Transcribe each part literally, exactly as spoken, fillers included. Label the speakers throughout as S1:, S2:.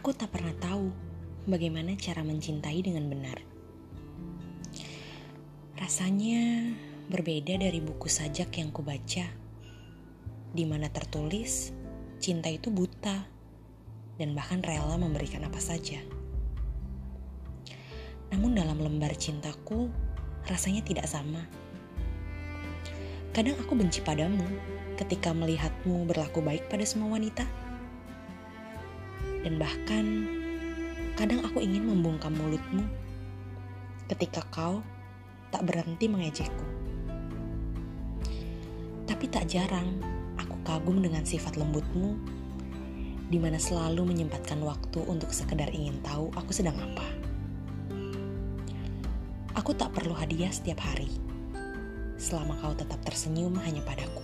S1: Aku tak pernah tahu bagaimana cara mencintai dengan benar. Rasanya berbeda dari buku sajak yang kubaca, di mana tertulis cinta itu buta dan bahkan rela memberikan apa saja. Namun dalam lembar cintaku, rasanya tidak sama. Kadang aku benci padamu ketika melihatmu berlaku baik pada semua wanita. Dan bahkan kadang aku ingin membungkam mulutmu ketika kau tak berhenti mengejekku. Tapi tak jarang aku kagum dengan sifat lembutmu, di mana selalu menyempatkan waktu untuk sekedar ingin tahu aku sedang apa. Aku tak perlu hadiah setiap hari, selama kau tetap tersenyum hanya padaku.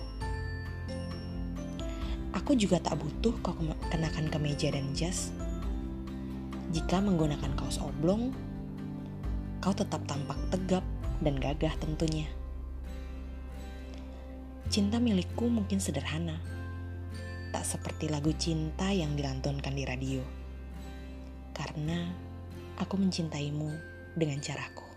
S1: Aku juga tak butuh kau kenakan kemeja dan jas. Jika menggunakan kaos oblong, kau tetap tampak tegap dan gagah tentunya. Cinta milikku mungkin sederhana, tak seperti lagu cinta yang dilantunkan di radio. Karena aku mencintaimu dengan caraku.